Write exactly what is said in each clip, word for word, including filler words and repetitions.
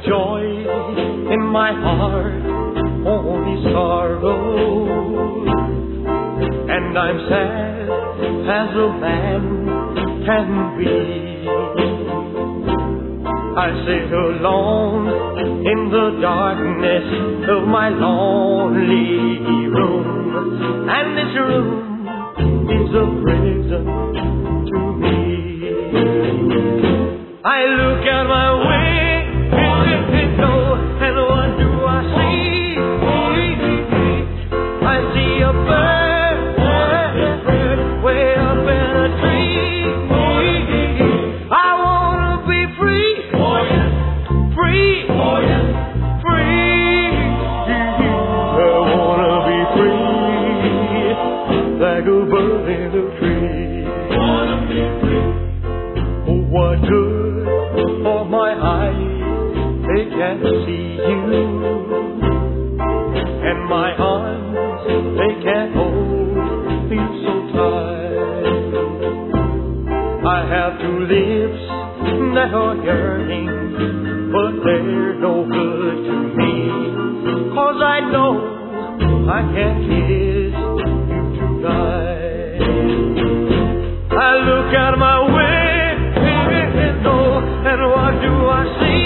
joy in my heart, only sorrow. And I'm sad as a man can be. I sit alone in the darkness of my lonely room, and this room is a prison to me. I look out my window, and what do I see? I see a bird way up in a tree. I wanna be free, free, free. I wanna be free, like a bird in a tree. Wanna be free. Oh, what good for my eyes, they can't see you, and my arms, they can't hold you so tight. I have two lips that are yearning, but they're no good to me, 'cause I know I can't kiss you tonight. I look out my window, and what do I see?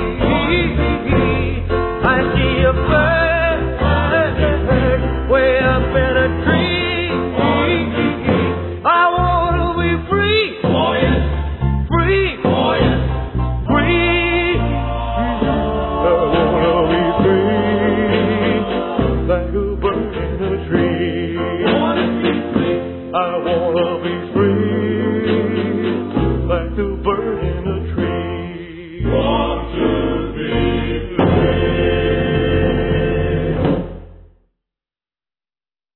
I see a bird way up in a tree. I wanna be free, free, free. I wanna be free, like a bird in a tree. I wanna be